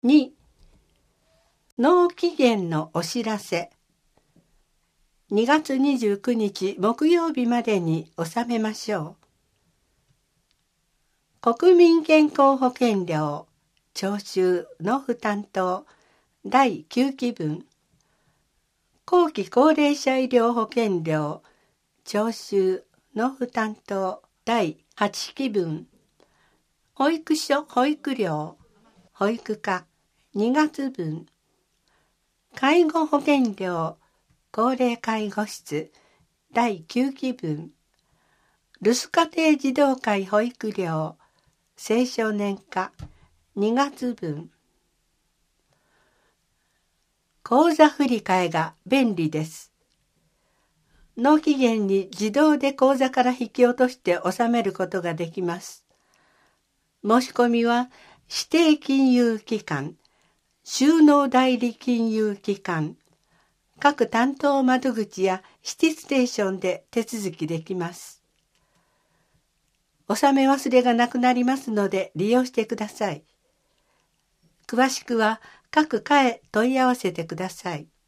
2、納期限のお知らせ。2月29日木曜日までに納めましょう。国民健康保険料徴収納付担当第9期分。後期高齢者医療保険料徴収納付担当第8期分。保育所保育料保育課2月分。介護保険料高齢介護室第9期分。留守家庭児童会保育料青少年課2月分。口座振替が便利です。納期限に自動で口座から引き落として納めることができます。申し込みは指定金融機関、収納代理金融機関、各担当窓口やシティステーションで手続きできます。納め忘れがなくなりますので利用してください。詳しくは各課へ問い合わせてください。